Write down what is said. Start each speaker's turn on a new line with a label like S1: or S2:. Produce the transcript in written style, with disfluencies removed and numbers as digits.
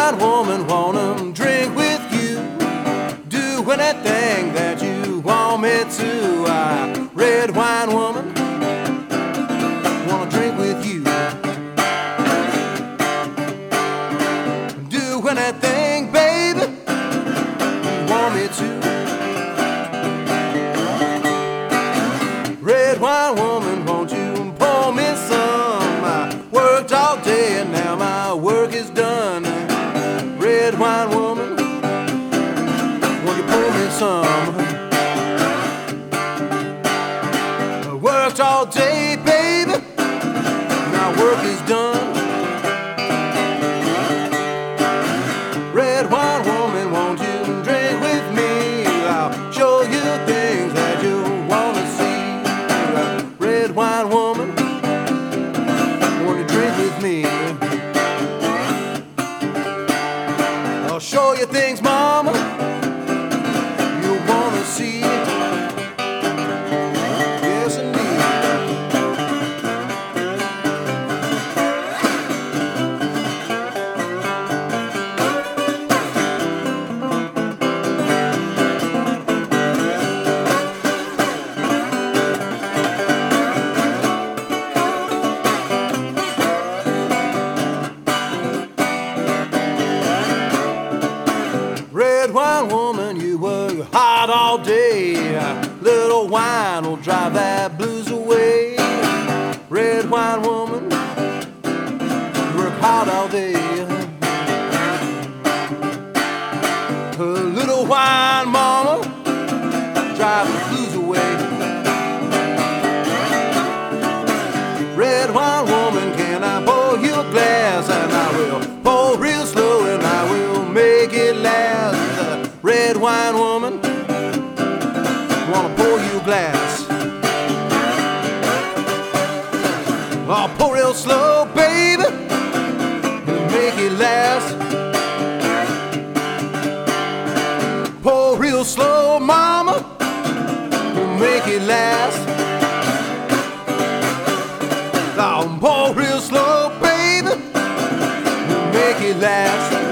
S1: wine woman, wanna drink with you. Do anything that you want me to. Red wine woman, wanna drink with you. Do anything, baby, you want me to. Red wine woman, won't you pour me some? I worked all day and now my work is done. Red wine woman, won't you pour me some? I worked all day, baby, now work is done. Red wine woman, won't you drink with me? I'll show you things that you wanna see. Red wine woman, won't you drink with me? I'll show you things, mama, you wanna see. Yes, indeed. Red wine woman, you work hard all day. Little wine will drive that blues away. Red wine woman, work hard all day. Little wine mama, drive the blues away. Red wine woman, can I pour you a glass? And I will pour real slow and I will make it last. Red wine woman, wanna pour you a glass. I'll pour real slow, baby, and make it last. Pour real slow, mama, and make it last. I'll pour real slow, baby, and make it last.